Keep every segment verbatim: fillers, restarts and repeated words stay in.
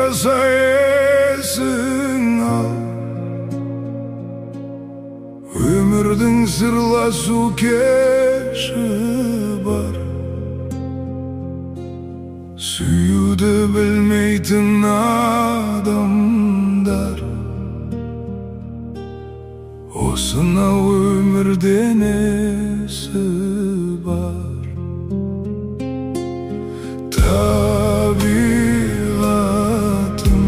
болмаса есің ал, өмірдің сырласу кеші бар. Сүюді білмейтін адамдар осынау өмірден есі бар. Табиғатым,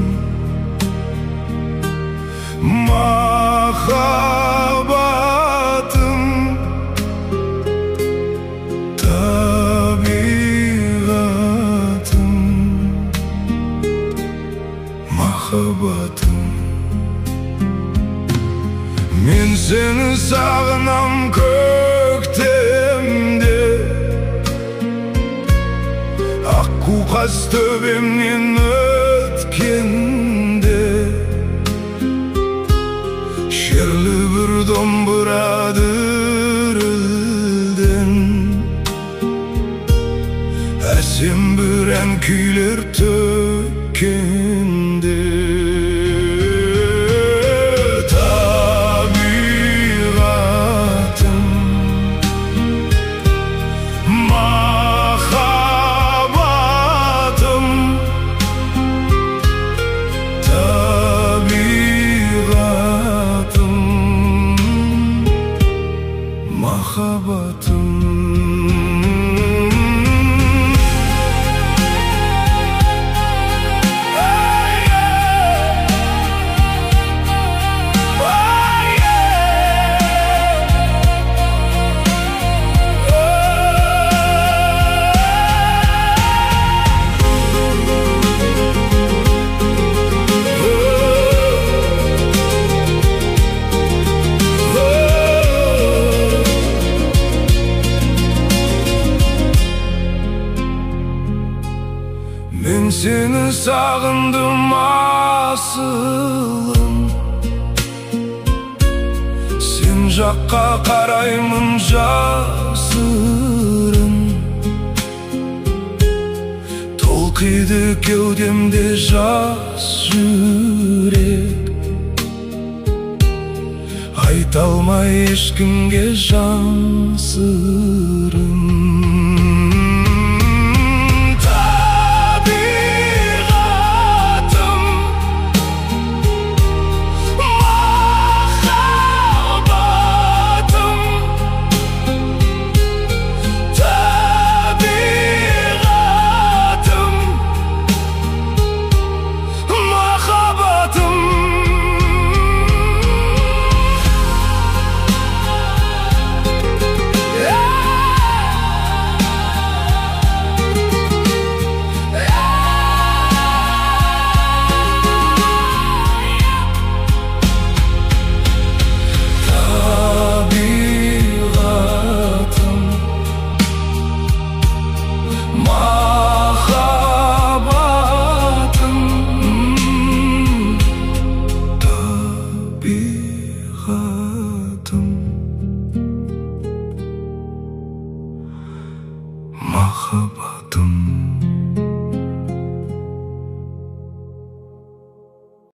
махаббатым, табиғатым, махаббатым. Мен сені сағынам көктемде, аққу қаз төбемнен өткенде, шерлі бір домбыра дүрілден, әсем бір ән күйлер төккенде. Махаббатым, мен сені сағындым асылым, сен жаққа қараймын жасырын, толқиды кеудемде жас жүрек, айта алмай ешкімге жан сырын. Махаббатым.